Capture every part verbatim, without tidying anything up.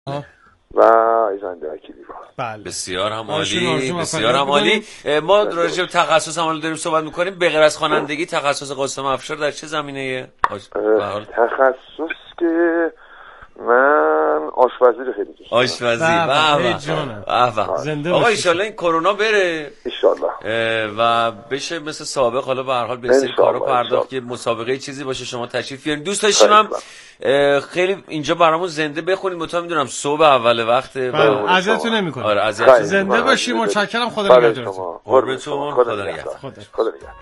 و ایزنده وکیلی با. بله. بسیار هم عالی، بسیار هم عالی. ما راجع به تخصص هم داریم صحبت می‌کنیم. به غیر از خوانندگی تخصص قاسم افشار در چه زمینه‌ای؟ تخصص که من آشپزی رو خیلی دوست دارم. آشپزی. واه زنده آقا ان شاءالله این کرونا بره ان شاءالله و بشه مثل سابق. حالا به هر حال به سری کارا پرداخت که مسابقه چیزی باشه شما تشریف بیارین. دوست داشتیم هم خیلی اینجا برامون زنده بخونید. مطمئن میدونم صبح اول وقت اذیتتون نمی‌کنه. آره اذیت زنده باشیم. متشکرم. خدا نگهدارتون. قربونتون. خدا نگهدار. خدا نگهدار.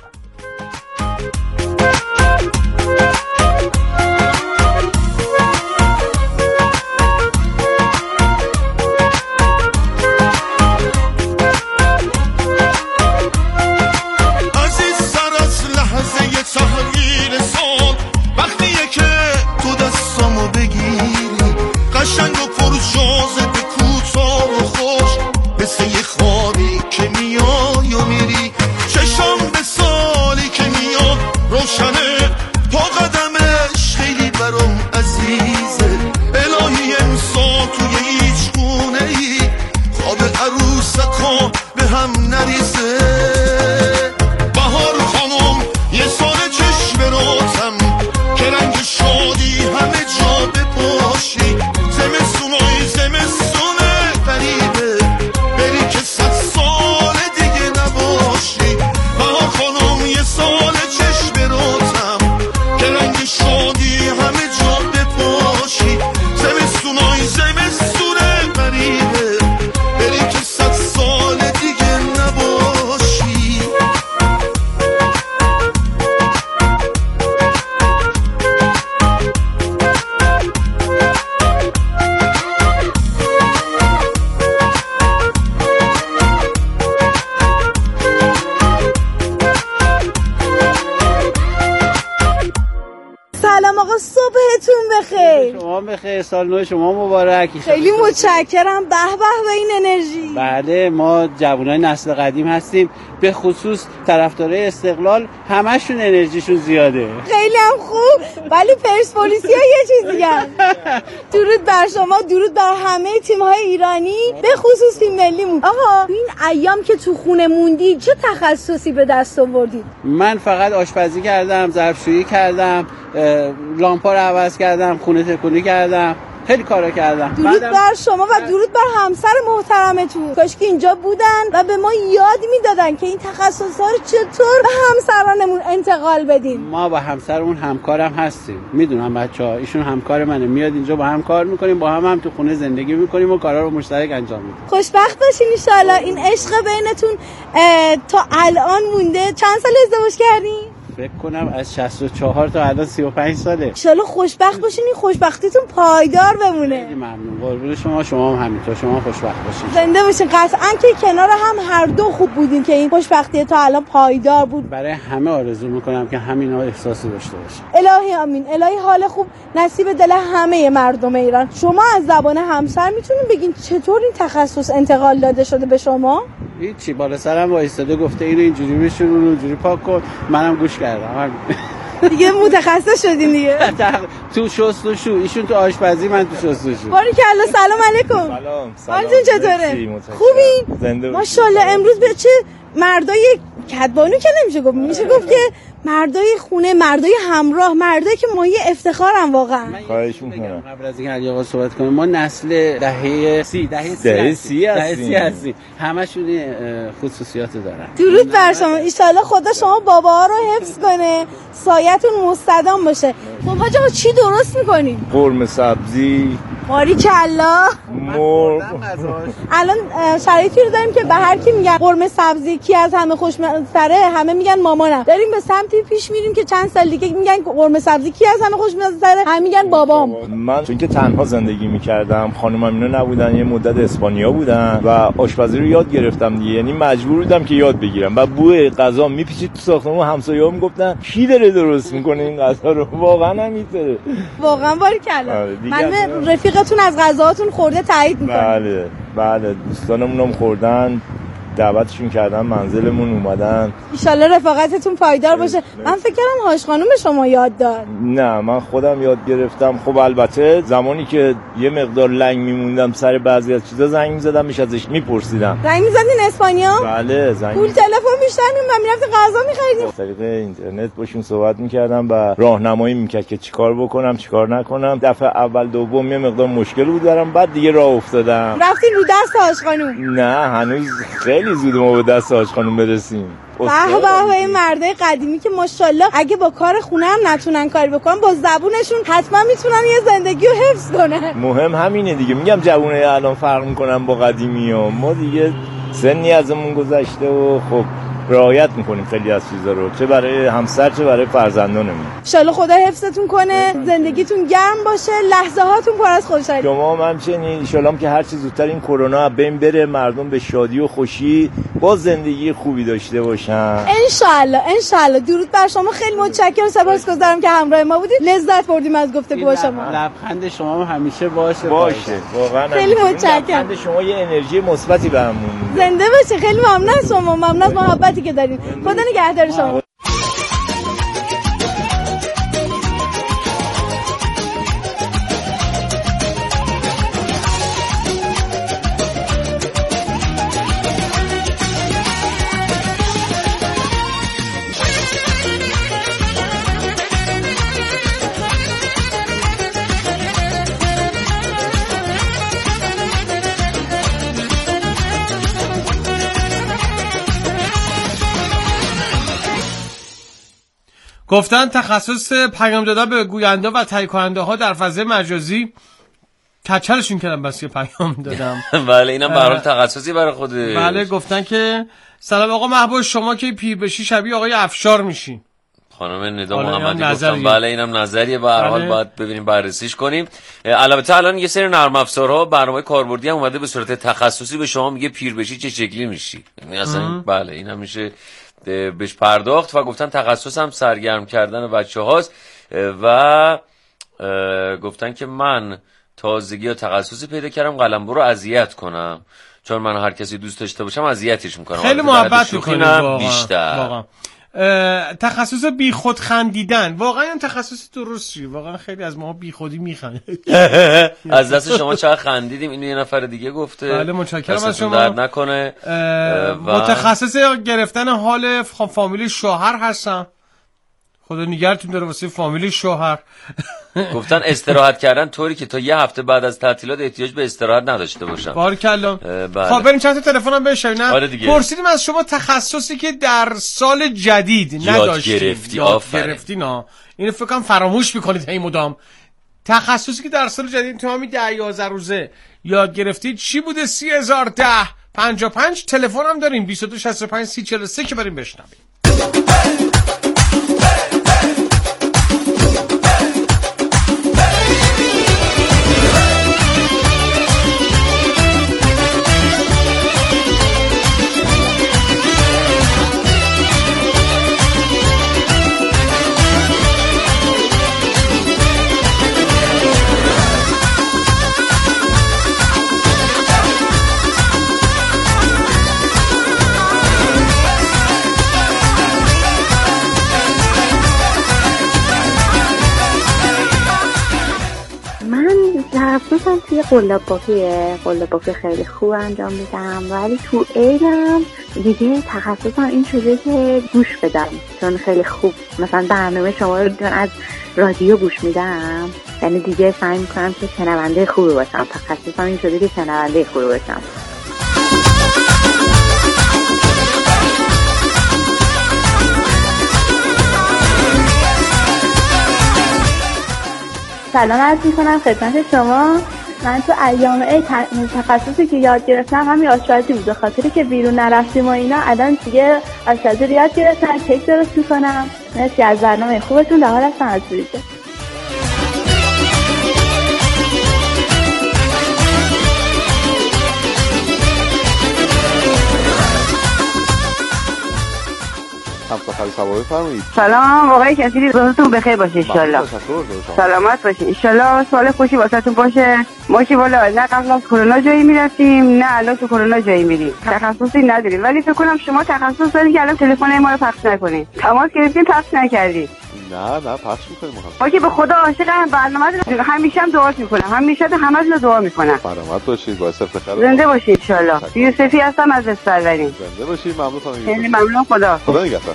سال نو شما مبارک. خیلی متشکرم. به به به این انرژی. بله ما جوانای نسل قدیم هستیم، به خصوص طرفدارای استقلال همشون انرژیشون زیاده. خیلی هم خوب. ولی پرسپولیسیا یه چیز دیگه. درود بر شما، درود بر همه تیم‌های ایرانی، به خصوص تیم ملیمون. آقا این ایام که تو خونه موندی چه تخصصی به دست آوردید؟ من فقط آشپزی کردم، ظرفشویی کردم، لامپا رو عوض کردم، خونه تکونی کردم، خیلی کارا کردم. درود بر شما و درود بر همسر محترمتون. کاش که اینجا بودن و به ما یاد میدادن که این تخصص‌ها رو چطور به همسرانمون انتقال بدیم. ما با همسرمون همکارم هستیم. میدونم بچه‌ها ایشون همکار منه، میاد اینجا با هم کار میکنیم، با هم هم تو خونه زندگی میکنیم و کارا رو مشترک انجام میدیم. خوشبخت باشین ان شاءالله. این عشق بینتون تا الان مونده. چند سال ازدواج کردین؟ فکر کنم از شصت و چهار تا الان سی و پنج ساله. ان شاءالله خوشبخت باشین، این خوشبختیتون پایدار بمونه. خیلی ممنون. قربون شما. شما هم همینطور. شما خوشبخت باشین. زنده باشین. قطعاً که کنار هم هر دو خوب بودین که این خوشبختی تا الان پایدار بود. برای همه آرزو میکنم که همینا احساسی داشته باشن. الهی آمین. الهی حال خوب نصیب دل همه مردم ایران. شما از زبان همسر میتونین بگین چطور این تخصص انتقال داده شده به شما؟ هیچی، بالا سرم وایساده گفته اینو اینجوری بشون اونو اونجوری پاک کن، منم گوش کردم. دیگه متخصص شدین دیگه. تو شستشو، ایشون تو آشپزی، من تو شستشو. باریکلا. سلام علیکم. سلام. حالتون چطوره؟ خوبین؟ ماشاءالله. امروز به چه مردای کدبانو که نمیشه گفت، میشه گفت که مردای خونه، مردای همراه، مردایی که مایه افتخارن واقعا. خواهش می‌کنم. قبل از اینکه علی آقا صحبت کنیم، ما نسل دهه سی، دهه سی دهه سی هستیم. هستیم. همشون خصوصیات دارن. درود بر شما. ان شاءالله خدا شما باباها رو حفظ کنه، سایه‌تون مستدام باشه. خب حاج آقا چی درست می‌کنین؟ قرمه سبزی. باریکلا. مرغ. الان شرایطی رو داریم که به هر کی میگن قرمه سبزی کی از همه خوشمزه، همه میگن مامانم. داریم به سمتی پیش میریم که چند سال دیگه میگن قرمه سبزی کی از همه خوشمزه، همه میگن بابام. من چون که تنها زندگی میکردم، خانومم اینا نبودن، یه مدت اسپانیا بودن و آشپزی رو یاد گرفتم دیگه. یعنی مجبور بودم که یاد بگیرم و بوی غذا میپیچید تو ساختمون. همسایه‌ها میگفتن کی داره درست میکنه این غذا رو. واقعا همینطوره. واقعا باریکلا. من رفیقتون از غذاهاتون خورده تایید میکنم. بله بله، دوستانمون هم خوردن، دعوتشون کردم منزلمون اومدن. ان رفاقتتون پایدار باشه. من فکر کردم هاش خانم شما یاد داد. نه من خودم یاد گرفتم. خب البته زمانی که یه مقدار لنگ میموندم سر بعضی از چیزا زنگ میزدم میش ازش میپرسیدم. زنگ میزدین اسپانیا؟ بله زنگ. پول تلفن میشتن من میرفتم غذا میخریدیم. از طریق اینترنت باشون صحبت میکردم و راهنمایی میکرد که چیکار بکنم چیکار نکنم. دفعه اول دوم یه مقدار مشکل بود دارم بعد دیگه راه افتادم. رفتین رو دست هاش خانم؟ نه هنوز خیلی زود ما به دست هاش خانم برسیم. به به این مردای قدیمی که ماشاءالله اگه با کار خونه هم نتونن کاری بکنن با زبونشون حتما میتونن یه زندگی رو حفظ کنن. مهم همینه دیگه. میگم جوونه الان فرق میکنن با قدیمی ها. ما دیگه سنی ازمون گذشته و خب رعایت میکنیم خیلی از چیزا رو، چه برای همسر چه برای فرزندانمون. ان شاءالله خدا حفظتون کنه، زندگیتون گرم باشه، لحظه هاتون پر از خوشحالی. شما هم همچنین ان شاءالله که هر چه زودتر این کرونا از بین بره، مردم به شادی و خوشی با زندگی خوبی داشته باشن ان شاءالله. ان شاءالله. درود بر شما. خیلی متشکرم، سپاسگزارم که همراه ما بودید. لذت بردیم از گفتگو با شما. لبخند شما هم همیشه باشه باشه واقعا. خیلی متشکرم. لبخند شما یه انرژی مثبتی بهمون میده. زنده باشه. خیلی ممنون از شما. ممنون از محبتی که دارین. خدا نگهدار شما. گفتن تخصص پیام دادن به گوینده و تهیه کننده ها در فضای مجازی کچلشون کردم بس که پیام دادم. بله اینم به هر حال تخصصی برای خودش. بله گفتن که سلام آقا محبوب، شما که پیر بشی شبیه آقای افشار میشین. خانم ندا محمدی گفتم بله اینم نظریه، به هر حال باید ببینیم بررسیش کنیم. البته الان یه سری نرم افزارها برنامه کاربردی هم اومده به صورت تخصصی به شما میگه پیر بشی چه شکلی میشی. یعنی اصلا بله این هم میشه بهش پرداخت و گفتن تخصص هم سرگرم کردن بچه هاست و گفتن که من تازگی یا تخصصی پیدا کردم قلمرو رو اذیت کنم، چون من هر کسی دوست داشته باشم اذیتش میکنم. خیلی محبت میکنم بیشتر واقعا. تخصص بی خود خندیدن واقعا این تخصص درستی. واقعا خیلی از ما بی خودی میخندیم. از دست شما چقدر خندیدیم. اینو یه نفر دیگه گفته. بله متشکرم از شما. درد نکنه. و... متخصص گرفتن حال فامیل شوهر هستم. خدا نگهدارتون داره واسه فامیل شوهر. گفتن استراحت کردن طوری که تا یه هفته بعد از تعطیلات احتیاج به استراحت نداشته باشن. بارکالله. خب بریم چند تا تلفنم بشنویم. آره دیگه. پرسیدیم از شما تخصصی که در سال جدید نداشتید. گرفتی آفرین. گرفتی نه. اینو فکر کنم فراموش میکنید هی مدام. تخصصی که در سال جدید تو همین ده یازده روزه یاد گرفتید چی بوده؟ سی هزار و ده پنجاه و پنج تلفن هم داریم بیست و دو شصت و پنج سی چهل و سه که بریم بشنویم. تخصصم توی قلاب بافیه. قلاب بافی خیلی خوب انجام میدم، ولی تو عیدم دیگه تخصصم این شده که گوش بدم، چون خیلی خوب مثلا برنامه شما رو از رادیو گوش میدم، یعنی دیگه سعی میکنم که شنونده خوبی باشم. تخصصم این شده که شنونده خوبی باشم. سلام عرض میکنم خدمت شما. من تو ایام عید تخصصی که یاد گرفتم همین آشپزی بود، به خاطری که بیرون نرفتیم و اینا. الان دیگه آشپزی رو یاد گرفتم، کیک درست میکنم. مرسی از برنامه خوبتون. در حال هستم از بریده. سلام سلام بفرمایید. سلام آقای کثیری، روزتون بخیر باشه ان شاء الله. سلامت باشین ان شاء الله. سوال خوشی واسهتون باشه. ما که والا نه قبل از کرونا جایی میرفتیم نه الان تو کرونا جایی میریم. تخصصی نداریم ولی فکر کنم شما تخصص دارین که الان تلفن ما رو پخش نکنین. تماس گرفتین پخش نکردین. نه نه پخش می‌کنیم. ما که به خدا عاشقم، برنامه‌تون همیشه هم دعا می‌کنم. همیشه همتون رو دعا می‌کنم. سلامت باشید، باعث افتخار. زنده باشید ان شاء الله. یوسفی هستم از اسفندیار. زنده باشید، ممنون خانم. خیلی ممنون. خدا خدا نگهدار.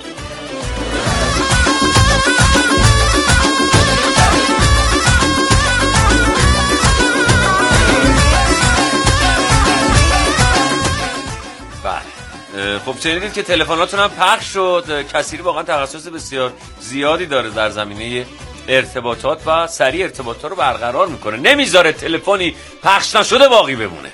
خب شنیدید که تلفناتون هم پخش شد. کثیری واقعا تخصص بسیار زیادی داره در زمینه ارتباطات و سریع ارتباطات رو برقرار میکنه، نمیذاره تلفنی پخش نشده باقی بمونه.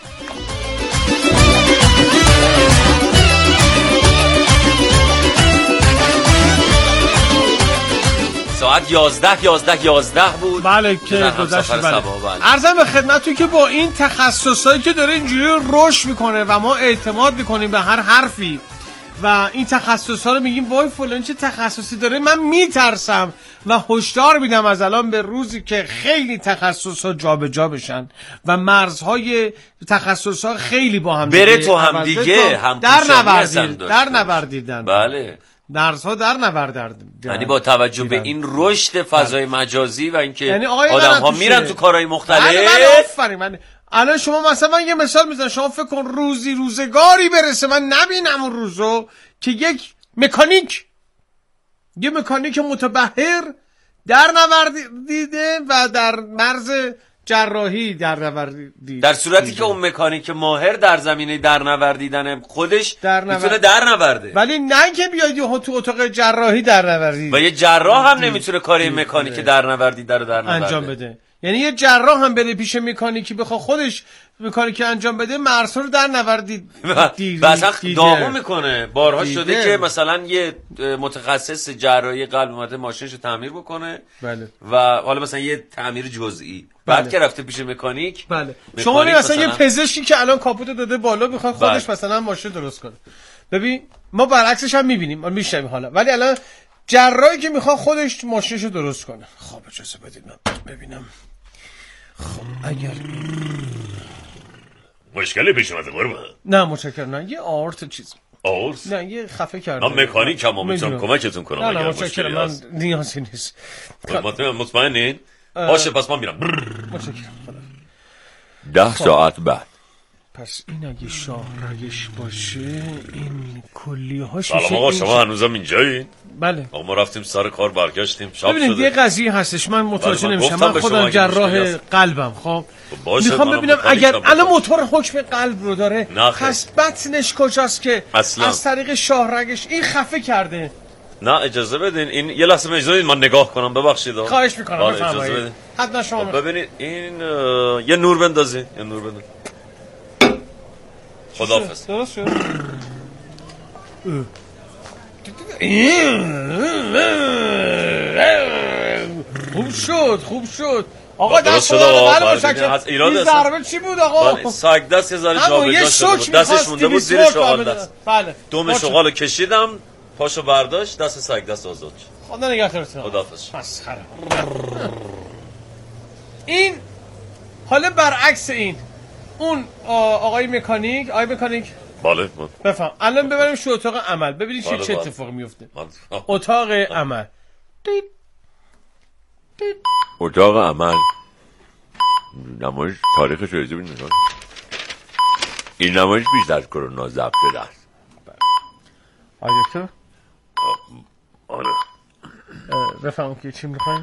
ساعت یازده یازده یازده بود. بله که گذشت. بله. عرضم به خدمتتون که با این تخصصایی که داره اینجوری رشد میکنه و ما اعتماد میکنیم به هر حرفی و این تخصصا رو میگیم وای فلان چه تخصصی داره، من میترسم و هشدار میدم از الان به روزی که خیلی تخصصا جابجا بشن و مرزهای تخصصا خیلی با هم بره تو هم دیگه هم در نوردید در نوردیدن. بله درس‌ها در نوردن. یعنی با توجه دیدن. به این رشد فضای مجازی و اینکه یعنی آدم‌ها میرن تو کارهای مختلف. بله آفرین. من الان شما مثلا من یه مثال میزنم، شما فکر کن روزی روزگاری برسه من نبینم اون روزو که یک مکانیک یه مکانیک متبحر در نوردیده و در مرز جراحی در نوردیده، در صورتی که اون مکانیک ماهر در زمینه در نوردیدن خودش میتونه در نورده، ولی نه که بیاد تو اتاق جراحی در نوردید. و یه جراح هم نمیتونه کار مکانیک در نوردیده رو در نورده انجام بده. یعنی یه جراح هم بره پیش مکانیکی بخواد خودش مکانیکی انجام بده، مرسا رو در نوردید مثلا داغون میکنه. بارها دیده. شده که مثلا یه متخصص جراحی قلب اومده ماشینش رو تعمیر بکنه. بله. و حالا مثلا یه تعمیر جزئی بعد بله. که رفته پیش مکانیک. بله. شما مثلا, مثلا یه پزشکی که الان کاپوتو داده بالا میخواد خودش بله. مثلا ماشین درست کنه. ببین ما برعکسش هم میبینیم، ما میشنویم حالا، ولی الان جراحی که میخواد خودش ماشینشو درست کنه. خب اجازه بدید من ببینم. خب اگر مشکلی پیش اومده قربان؟ نه متشکرم، نه یه آرت چیز. آرت؟ نه یه خفه کرده. من مکانیکم و میتونم کمکتون کنم. نه نه متشکرم، من نیازی نیست. مطمئنین؟ باشه پس من میرم. متشکرم. ده ساعت بعد. پس این اگه شاهرگش باشه این کلیه هاش سلام آقا، شما هنوزم اینجایی؟ بله. آقا ما رفتیم سر کار برگشتیم شب شده. ببینید یه قضیه هستش من متوجه نمیشم. من خودم جراح قلبم. خب میخوام ببینم اگر الان موتور حکم قلب رو داره پس بطنش کجاست که اصلا. از طریق شاهرگش این خفه کرده؟ نه اجازه بدین این یه لحظه اجازه بدین من نگاه کنم. ببخشید خواهش میکنم بفرمایید. حتما شما ببینید این یه نور بندازین، یه نور بندازین. خداحافظ. درست شد. خوب شد خوب شد آقا. دست خدا بله متشکرم. این ضربه چی بود آقا؟ ساگ دست یه ذره جابجا شده بود، دستش مونده بود زیر شغال دست. بله دوم شغالو کشیدم پاشو برداشت دست ساگ دست آزاد شد. خدا نگهدارتون. خداحافظ. مسخره. این حالا برعکس این اون آقای مکانیک آقای مکانیک بله بفهم الان ببریم شو اتاق عمل ببینید بله چه اتفاقی میفته. اتاق عمل اتاق عمل نمایش تاریخش رو ببینید. این نمایش بیشتر از کرونا ضبط شده است. آیا دکتر؟ آره بفهم که چی میخواین؟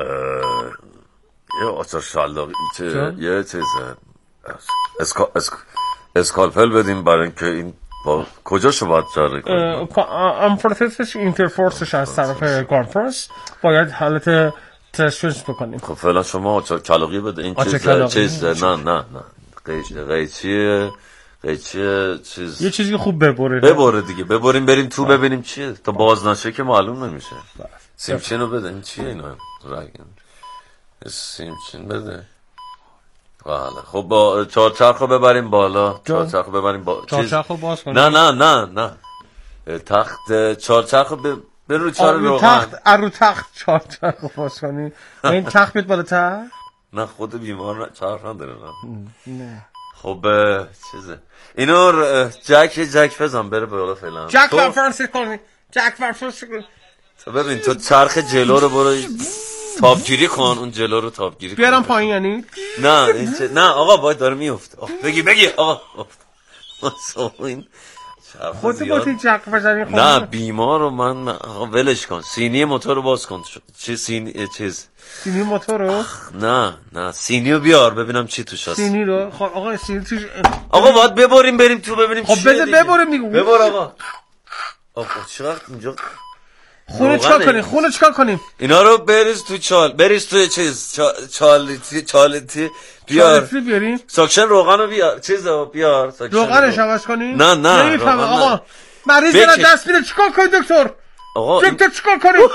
یه آتر شلاقی یه چیز اسکا... اسک... اسکالپل بدیم برای اینکه این با کجاشو باید جاری کنیم؟ امپراتیسش اینترفورسش از طرف کانفرنس باید حالت ترشوش بکنیم. خب فعلا شما آچار کلاقی بده. این چیز چیز نه نه نه قیچ قیچیه قیچیه چیز یه چیزی خوب ببره ببره دیگه ببریم بریم تو ببینیم چیه تا باز نشه که معلوم نمیشه. سیمچین رو بده. این چیه اینا رگن سیمچین بده. بله خب با چهارچرخ رو ببریم بالا. چهارچرخ رو ببریم با چهارچرخ رو باز کنیم. نه نه نه نه تخت چهارچرخ به برو چهار روغن تخت ارو تخت چهارچرخ باز کنی این تخت بیاد بالاتر. نه خود بیمار چهارچرخ نداره. نه خب چیزه اینو جک جک بزن بره بالا فعلا. جک فرانسیس کنی جک فرانسیس کنی. ببین تو چرخ جلو رو برو تابگیری کن، اون جلو رو تابگیری کن. بیارم پایین یعنی؟ نه این چه... نه آقا باید داره میفته. بگی بگی آقا این خودت با تی جک بزنی. نه بیمار رو من آقا ولش کن. سینی موتور رو باز کن. چه سینی چیز سینی موتور رو؟ نه نه سینی رو بیار ببینم چی توش هست. سینی رو خب آقا سینی توش آقا باید ببریم بریم تو ببینیم خب بده ببریم دیگه. ببر آقا. آقا چقدر اینجا خونه چیکار کنیم؟ خونه چیکار کنیم؟ اینا رو بریز تو چال، بریز تو چیز چالتی چالتی بیار. چالتی بیاریم؟ ساکشن روغن رو بیار، چیزو بیار. روغنش عوض کنیم؟ نه نه نمیفهمم آقا. مریض داره دست میده چیکار کنیم دکتر؟ آقا دکتر چیکار کنیم؟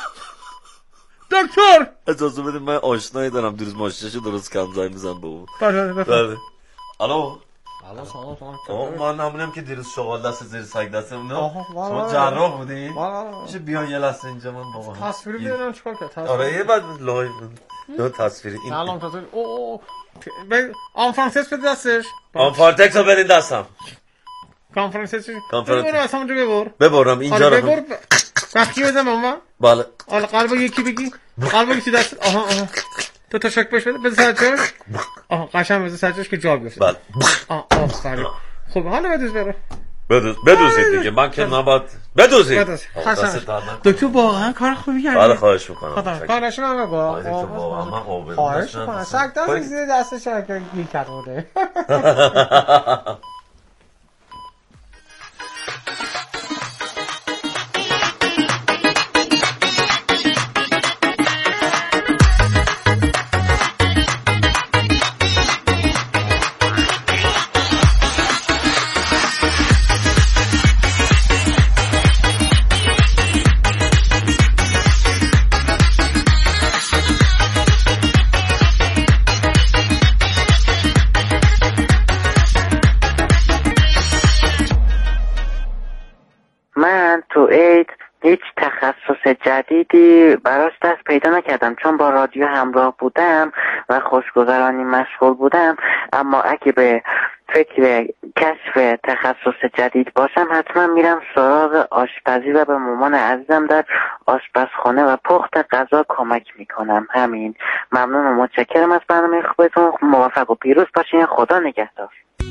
دکتر اجازه بدید من آشنایی دارم دیروز ماشینشو درست کم زنگ میزنم به اون. بله بله. الو الو سلام سلام. من همونم که دیروز شغال دست زیر سگ دستم نه. شما جراح بودین؟ میشه بیان یه لحظه اینجا من بابا. تصویری بیارم چیکار کنم؟ آره یه بعد لایو دو تصویری. این سلام تصویر. او آن فرانسیس بده دستش. آن فارتکس رو برین دستم. کانفرانسیس. کانفرانس. ببر اصلا اونجا ببر. ببرم اینجا رو. ببر. وقتی بزنم اما. بله. حالا قلب یکی بگی. قلب یکی دست. آها آها. تو تا شک بشه بده سرچش. آها قشنگ بده سرچش که جا بیفته. بله. آه آفرین. خب حالا بدوز بره. بدوز بدوزید دیگه من که نباید بدوزید. بدوز. دکتر واقعا کار خوبی کردی. بله خواهش میکنم. خدا کارش رو بگو. خواهش میکنم. سگ دست زیر دستش که گیر کرده. هیچ تخصص جدیدی براش دست پیدا نکردم چون با رادیو همراه بودم و خوشگذرانی مشغول بودم. اما اگه به فکر کشف تخصص جدید باشم حتما میرم سراغ آشپزی و به مامان عزیزم در آشپزخانه و پخت غذا کمک میکنم. همین. ممنون و متشکرم از برنامه خوبتون. موفق و پیروز باشین. خدا نگهدار.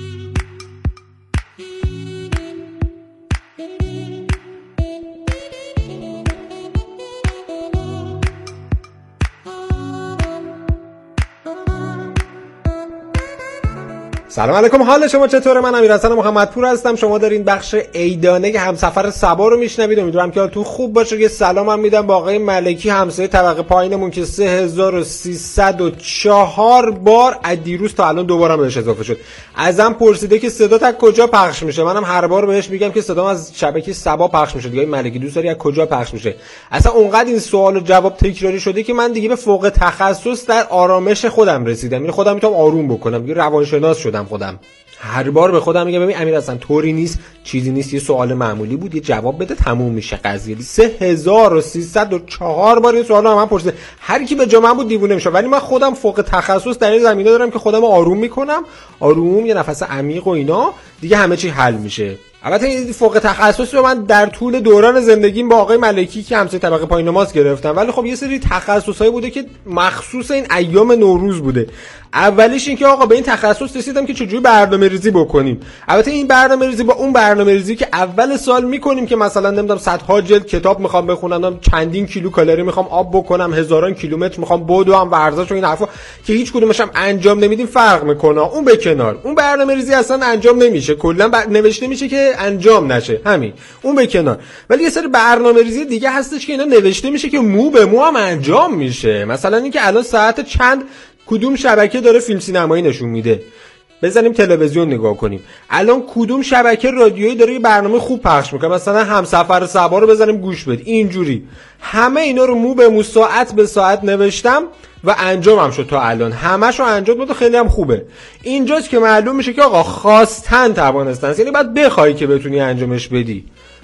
سلام علیکم، حال شما چطوره؟ من امیرحسن محمدپور هستم. شما دارین بخش ایدانه که همسفر سبا رو میشنوید. امیدوارم که حالتون خوب باشه. یه سلامم میدم با آقای ملکی همسایه طبقه پایینمون که سه هزار و سیصد و چهار بار از دیروز تا الان دوباره بهش اضافه شد. ازم پرسیده که صدا تا کجا پخش میشه. منم هر بار بهش میگم که صدام از شبکه سبا پخش میشه. دیگه ملکی دوست داری از کجا پخش میشه؟ اصلا اونقدر این سوال و جواب تکراری شده که من دیگه به فوق تخصص در آرامش خودم رسیدم. یعنی خودم میتونم آروم بکنم. دیگه روانشناس شدم خودم. هر بار به خودم میگم ببین امیر حسن طوری نیست، چیزی نیست، یه سوال معمولی بود، یه جواب بده تموم میشه قضیه. سه هزار و سیصد و چهار بار این سوالو من پرسیده. هر کی به جا من بود دیوونه میشه. ولی من خودم فوق تخصص در این زمینه دارم که خودم آروم میکنم، آروم یه نفس عمیق و اینا، دیگه همه چی حل میشه. البته این فوق تخصصی رو من در طول دوران زندگیم با آقای ملکی که همسایه طبقه پایین ماست گرفتم. ولی خب یه سری تخصصایی بوده که مخصوص این ایام نوروز بوده. اولیش این که آقا به این تخصص رسیدم که چجوری برنامه‌ریزی بکنیم. البته این برنامه‌ریزی با اون برنامه‌ریزی که اول سال میکنیم که مثلا نمیدونم صدها جلد کتاب میخوام بخونم، چندین کیلو کالری میخوام آب بکنم، هزاران کیلومتر میخوام بدوم، ورزش و این حرفا که هیچ کدومش هم انجام نمیدیم فرق میکنه. اون به کنار. اون برنامه‌ریزی اصلا انجام نمیشه. کلا بر... نوشته میشه که انجام نشه. همین. اون به کنار. ولی یه سری برنامه‌ریزی دیگه هستش که اینا نوشته میشه که مو به مو هم انجام میشه. مثلا اینکه الان ساعت چند کدوم شبکه داره فیلم سینمایی نشون میده. بزنیم تلویزیون نگاه کنیم. الان کدوم شبکه رادیویی داره یه برنامه خوب پخش میکنه. مثلا همسفر سبا رو بزنیم گوش بد. اینجوری همه اینا رو مو به مو ساعت به ساعت نوشتم و انجامم شد تا الان. همه‌شو انجام داد و خیلی هم خوبه. اینجاست که معلوم میشه که آقا خواستن توانستن. یعنی باید بخوای که بتونی انجامش بدی.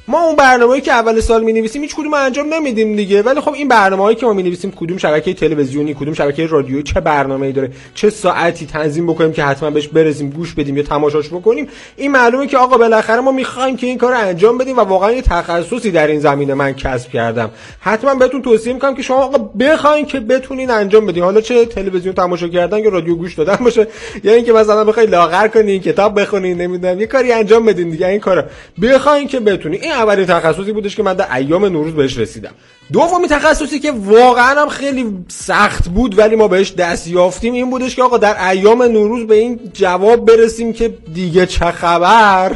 ما اون برنامه‌ای که اول سال می‌نویسیم هیچ کدوم انجام نمیدیم دیگه. ولی خب این برنامه‌ای که ما می‌نویسیم کدوم شبکه تلویزیونی، کدوم شبکه رادیویی چه برنامه‌ای داره، چه ساعتی تنظیم بکنیم که حتما بهش برسیم، گوش بدیم یا تماشاش بکنیم، این معلومه که آقا بالاخره ما می‌خوایم که این کارو انجام بدیم و واقعا یه تخصصی در این زمینه من کسب کردم. حتما بهتون توصیه می‌کنم که شما آقا بخواید که بتونین انجام بدین، حالا چه تلویزیون تماشا کردن یا رادیو گوش دادن باشه یا اینکه مثلا بخواید لاغر کنین، کتاب بخونین، نمیدونم یه کاری انجام بدین دیگه. این کارا بخواید که بتونین. این اولین تخصصی بودش که من در ایام نوروز بهش رسیدم. دومین تخصصی که واقعا هم خیلی سخت بود ولی ما بهش دست یافتیم این بودش که آقا در ایام نوروز به این جواب برسیم که دیگه چه خبر.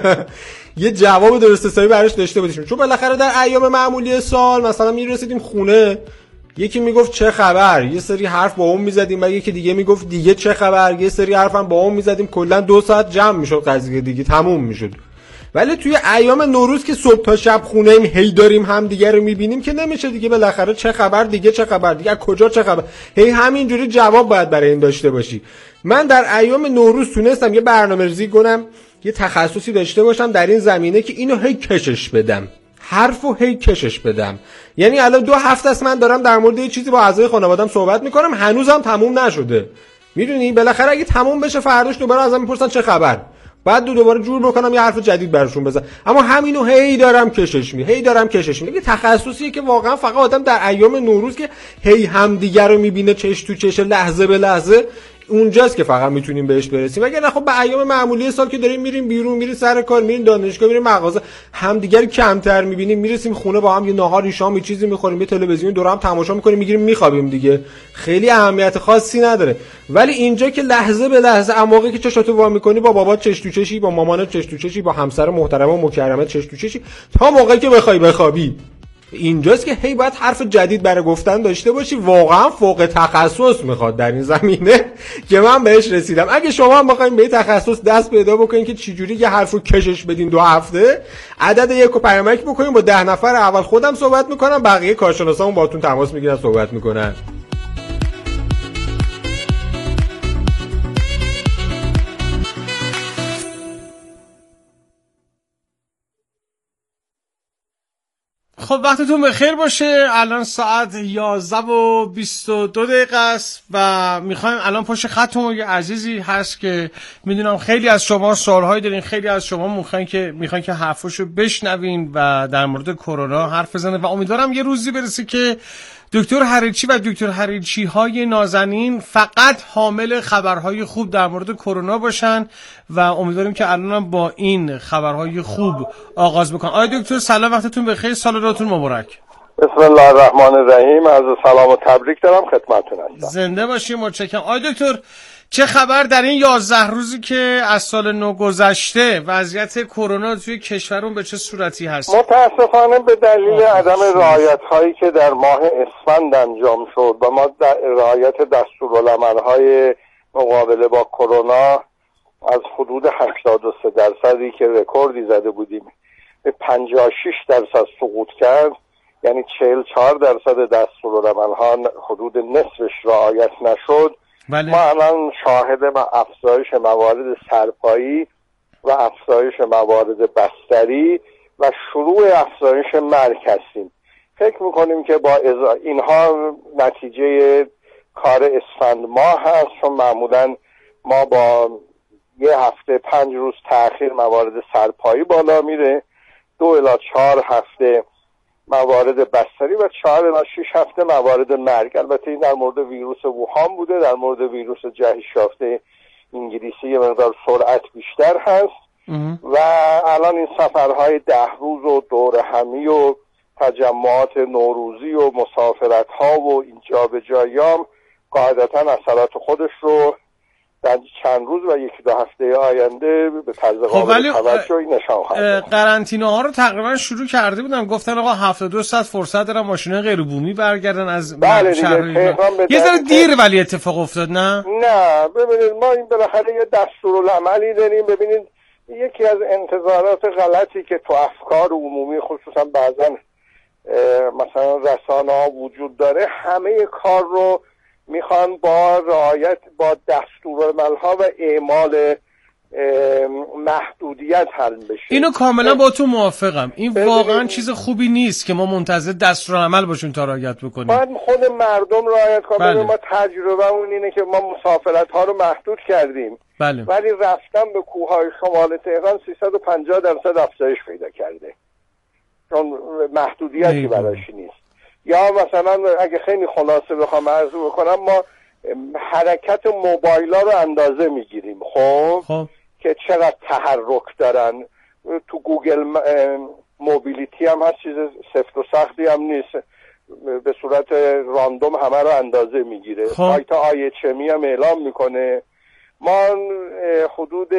یه جواب درست حسابی براش داشته باشیم، چون بالاخره در ایام معمولی سال مثلا میرسیدیم خونه، یکی میگفت چه خبر، یه سری حرف با اون میزدیم و یکی دیگه میگفت دیگه چه خبر، یه سری حرف هم با اون میزدیم، کلا دو ساعت جمع میشد قضیه دیگه تموم میشد. ولی توی ایام نوروز که صبح تا شب خونه ایم هی داریم هم دیگه رو میبینیم که نمیشه دیگه. بالاخره چه خبر، دیگه چه خبر، دیگه کجا چه خبر، هی همینجوری جواب باید برای این داشته باشی. من در ایام نوروز تونستم یه برنامه‌ریزی کنم، یه تخصصی داشته باشم در این زمینه که اینو هی کشش بدم، حرفو هی کشش بدم. یعنی الان دو هفته است من دارم در مورد یه چیزی با اعضای خانواده‌ام صحبت میکنم، هنوزم تموم نشده. میدونی بالاخره اگه تموم بشه فرداش دوباره ازم میپرسن چه خبر، بعد دو دوباره جور بکنم یه حرف جدید براشون بزنم. اما همینو هی دارم کشش می هی دارم کشش می یه تخصصیه که واقعا فقط آدم در ایام نوروز که هی همدیگه رو میبینه چش تو چش لحظه به لحظه، اونجاست که فقط میتونیم بهش برسیم. اگه نه خب به ایام معمولی سال که داریم میریم بیرون، میریم سر کار، میریم دانشگاه، میریم مغازه، همدیگه رو کمتر میبینیم، میرسیم خونه با هم یه ناهاری شام یه چیزی میخوریم، یه تلویزیون دور هم تماشا میکنیم، میگیریم میخوابیم دیگه. خیلی اهمیت خاصی نداره. ولی اینجا که لحظه به لحظه اماقی که چشاتو وا میکنی، با بابات چش تو چشی، با مامانت چش تو چشی، با همسر محترم و مکرمت چش تو چشی، تا موقعی که بخوای بخوابی. اینجاست که هی باید حرف جدید برای گفتن داشته باشی. واقعا فوق تخصص میخواد در این زمینه که من بهش رسیدم. اگه شما هم بخواید به این تخصص دست پیدا بکنین که چجوری یه حرفو کشش بدین دو هفته، عدد یکو پیامک بکنین، با ده نفر اول خودم صحبت میکنم، بقیه کارشناسامون باهاتون تماس میگیرن صحبت میکنن. خب وقتتون بخیر باشه. الان ساعت یازده و بیست و دو دقیقه است و میخوایم الان پشت خطمون یه عزیزی هست که میدونم خیلی از شما سوالهایی دارین، خیلی از شما میخواین که میخواین که حرفاشو بشنوین و در مورد کرونا حرف بزنه و امیدوارم یه روزی برسه که دکتر هریچی و دکتر هریچی های نازنین فقط حامل خبرهای خوب در مورد کرونا باشن و امیدواریم که الانم با این خبرهای خوب آغاز بکنن. آقای دکتر سلام، وقتتون بخیر، سال نوتون مبارک. بسم الله الرحمن الرحیم. از سلام و تبریک دارم خدمتتون هستم. زنده باشیم، متشکرم. آقای دکتر چه خبر در این یازده روزی که از سال نو گذشته؟ وضعیت کرونا توی کشورمون به چه صورتی هست؟ متاسفانه به دلیل عدم رعایت هایی که در ماه اسفند انجام شد و ما در رعایت دستورالعمل‌های مقابله با کرونا از حدود هشتاد و سه درصدی که رکوردی زده بودیم به پنجاه و شش درصد سقوط کرد، یعنی چهل و چهار درصد دستورالعمل‌ها حدود نصفش رعایت نشد. بله. ما الان شاهد افزایش موارد سرپایی و افزایش موارد بستری و شروع افزایش مرگ هستیم. فکر میکنیم که با ازا... اینها نتیجه کار اسفند ماه هست، چون معمولا ما با یه هفته پنج روز تأخیر موارد سرپایی بالا میره، دو الی چهار هفته موارد بستری و چهار الی شش هفته موارد مرگ. البته این در مورد ویروس ووهان بوده، در مورد ویروس جهش یافته انگلیسی یه مقدار سرعت بیشتر هست. و الان این سفرهای ده روز و دور همی و تجمعات نوروزی و مسافرت ها و اینجا به جایام قاعدتا اثرات خودش رو در چند روز و یکی دو هفته آینده به طرز قابل توجهی نشان خواهد. قرنطینه ها رو تقریبا شروع کرده بودن، گفتن آقا هفتاد و دو ساعت فرصت دارن ماشینای غیر بومی برگردن از بله شهر. یه ذره دیر ولی اتفاق افتاد. نه نه ببینید ما این بالاخره یه دستورالعملی داریم. ببینید یکی از انتظارات غلطی که تو افکار عمومی خصوصا بعضا مثلا رسانه ها وجود داره، همه کار رو میخوان با رعایت با دستورالعمل‌ها و اعمال محدودیت حل بشه. اینو کاملا با تو موافقم. این واقعا چیز خوبی نیست که ما منتظر دستورالعمل باشیم تا رعایت بکنیم. باید خود مردم رعایت کنن. بله. ما تجربه‌مون اینه که ما مسافرت ها رو محدود کردیم. بله. ولی رفتن به کوههای شمال تهران سیصد و پنجاه درصد افزایش پیدا کرده. چون محدودیتی براش نیست. یا مثلا اگه خیلی خلاصه بخوام عرض بکنم، ما حرکت موبایلا رو اندازه میگیریم. خب خب که چقدر تحرک دارن. تو گوگل موبیلیتی هم هست، چیز سفت و سختی هم نیست، به صورت راندوم همه رو اندازه میگیره. سایت آی اچ ام هم اعلام میکنه. ما حدود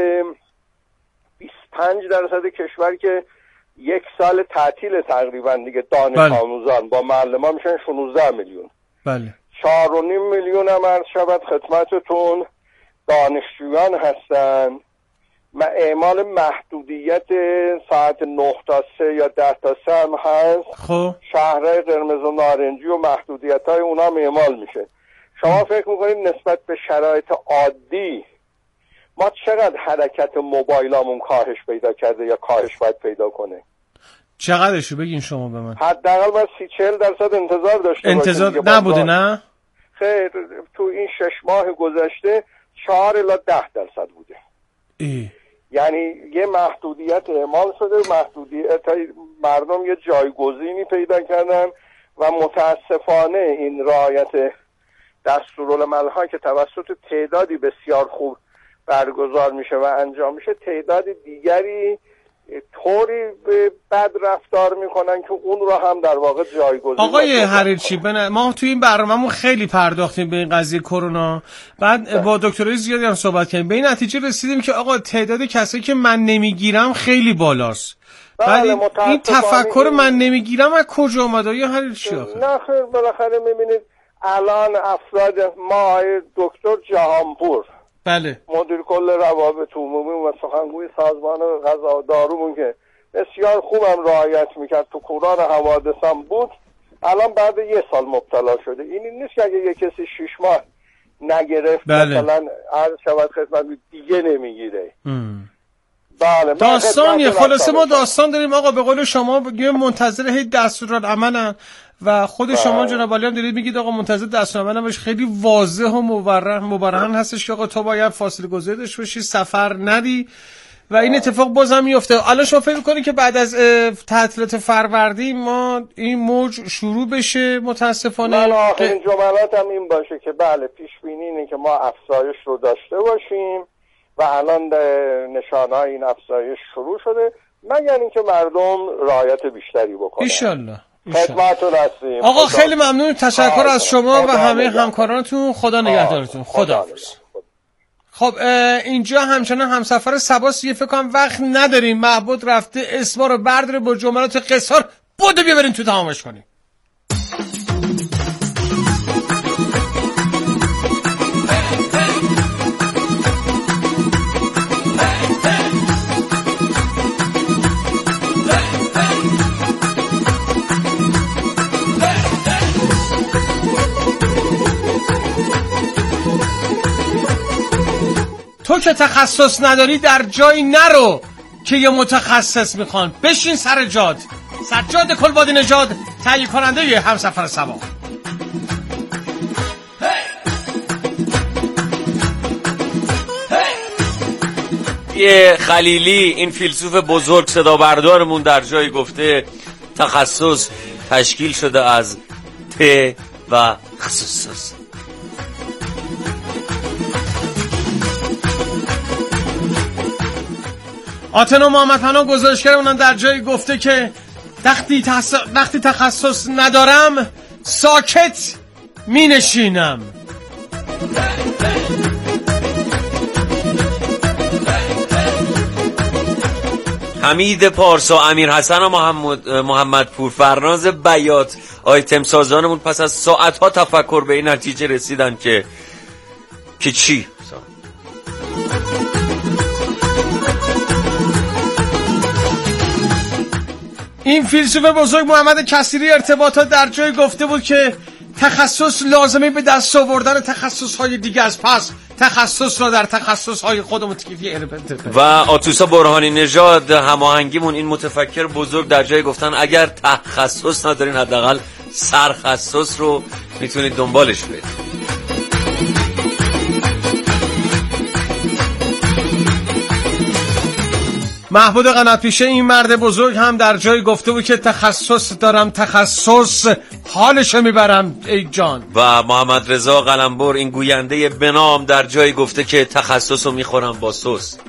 بیست و پنج درصد کشور که یک سال تعطیل تقریبا دیگه دانش آموزان با معلمان میشن شانزده میلیون. بله. چهار و نیم میلیون هم عرض شود خدمتتون دانشجویان هستن. اعمال محدودیت ساعت نه تا سه یا ده تا سه هم هست. خب شهرهای قرمز و نارنجی و محدودیت های اونا هم اعمال میشه. شما فکر میکنید نسبت به شرایط عادی ما چقدر حرکت موبایلامون کاهش پیدا کرده یا کاهش باید پیدا کنه؟ چقدرشو بگین شما به من. حداقل باید سی چهل درصد انتظار داشته انتظار باشیم. نبوده نه؟ خیر، تو این شش ماه گذشته چهار الی ده درصد بوده. ای. یعنی یه محدودیت اعمال شده، محدودیت مردم یه جایگزینی پیدا کردن و متاسفانه این رعایت دستورالعمل‌ها که توسط تعدادی بسیار خوب برگزار میشه و انجام میشه، تعداد دیگری طوری بد رفتار میکنن که اون رو هم در واقع جایگزین. آقای حریرچی بن... ما توی این برنامه‌مون خیلی پرداختیم به این قضیه کرونا، بعد ده. با دکترای زیادی هم صحبت کردیم، به این نتیجه رسیدیم که آقا تعداد کسایی که من نمیگیرم خیلی بالاست. بعد این, این تفکر این... من نمیگیرم از کجا اومده یا حریرچی آخه؟ نه خیر، بالاخره میبینید الان افراد ما دکتر جهانپور، بله، مدیر کل روابط عمومی و سخنگوی سازمان غذا و دارومون که بسیار خوبم رعایت میکرد، تو کوران حوادث هم بود، الان بعد یه سال مبتلا شده. این نیست که اگه یه کسی شش ماه نگرفت بله. مثلا عرض شود خدمت دیگه نمیگیره. بله. داستانیه. خلاصه ما داستان داریم آقا، به قول شما بگیم منتظر هی دستورالعملن و خود شما جناب عالی هم دارید میگید آقا منتظر دستورالعمل باش. خیلی واضح و مبرهن مبرهن هستش که آقا تو باید فاصله گذاری داشته باشی، سفر نری و این اتفاق بازم میفته. الان شما فکر می‌کنید که بعد از تعطیلات فروردین ما این موج شروع بشه متاسفانه؟ من آخرین جملاتم این باشه که بله، پیش بینی اینه که ما افزایش رو داشته باشیم و الان نشانه‌های این افزایش شروع شده، مگر اینکه مردم رعایت بیشتری بکنن. ان شاءالله. خدمتتون هستیم. آقا خیلی ممنون، تشکر از شما و همه همکارانتون. خدا نگهدارتون. خدا حافظ. خب اینجا همچنان همسفر سباس، یه فکر کنم وقت نداریم. معبود رفته اسما رو برداره با جملات قصار، بودو بیا بریم تو تمامش کنیم. تو که تخصص نداری در جایی نرو که یه متخصص میخوان. بشین سر جاد. سجاد کلبادی نژاد، تهیه کننده یه همسفر سبا. یه خلیلی، این فیلسوف بزرگ صدا بردارمون، در جایی گفته تخصص تشکیل شده از ت و خصوص. آتنا محمد پناه گزارشگرمون در جایی گفته که وقتی تحص... وقتی تخصص ندارم ساکت می نشینم. حمید پارسا، امیر حسن و محمد محمد پور فرناز بیات، آیتم سازانمون پس از ساعتها تفکر به این نتیجه رسیدن که که چی؟ این فیلسوف بزرگ محمد کثیری ارتباطات در جای گفته بود که تخصص لازمه به دست آوردن تخصص‌های دیگه از پس. تخصص را در تخصصهای خودمون تکیفی اربده. و آتوسا برهانی نژاد هماهنگیمون این متفکر بزرگ در جای گفتن اگر تخصص ندارین حداقل سرخصص رو میتونید دنبالش برید. محمود قنات پیشه این مرد بزرگ هم در جای گفته بود که تخصص دارم، تخصص حالشو میبرم ای جان. و محمد رضا قلمبر این گوینده بنام در جای گفته که تخصصو میخورم با سس.